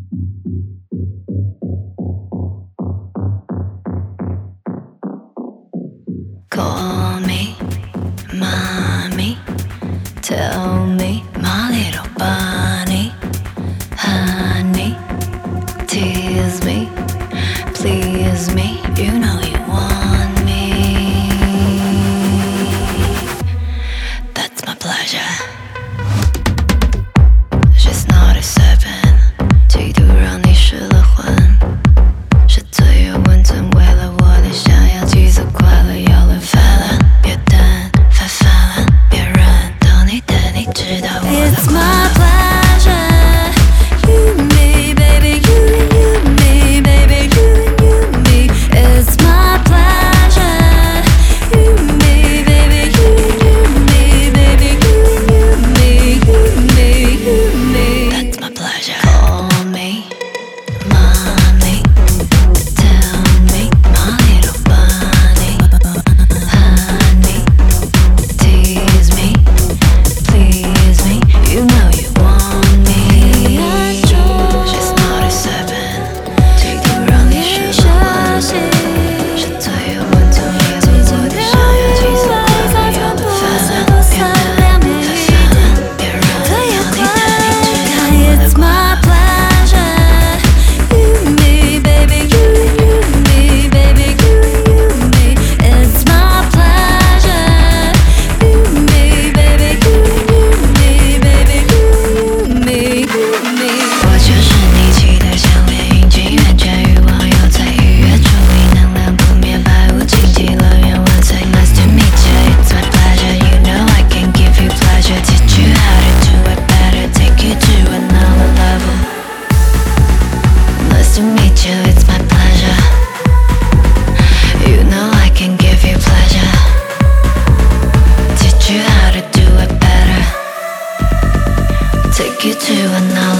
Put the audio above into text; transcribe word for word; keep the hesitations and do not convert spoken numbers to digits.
Call me, mommy. Tell me, my little bunny. Honey, tease me, please me. You know you want me. That's my pleasure. She's ninety-seven， 嫉妒让你失了魂，是最有温存，为了我的想要几次快乐，要了发了，别等，发发了，别人等你等你知道我的 It's 快 my 乐。 pleasure. You and me, baby, you and you and me, baby, you and you and me. It's my pleasure. You and me, baby, you and you and me, baby, you and you and me, you and me, you and me. That's my pleasure. Call me, mommy. Tell me, my little bunny. Honey, tease me, please me. You know you want me. She's ninety-seven， 嫉妒让你失了魂，是最有温存，为了我的想要几次快乐，要了发了，别等，发发了，别人等你等你知道我的 It's 快 my 乐。 pleasure. You and me, baby, you and you and me, baby, you and you and me. It's my pleasure. You and me, baby, you and you and me, baby, you and me, you and me. 我就是你期待像猎鹰，进源泉与网友在愉悦处理能量不灭，百无禁忌乐园万岁。Nice to meet you, it's my pleasure. You know I can give you pleasure. Teach you how to do it better. Take you to another level. Nice to meet you, it's my pleasure. You know I can give you pleasure. Teach you how to do it better. Take you to another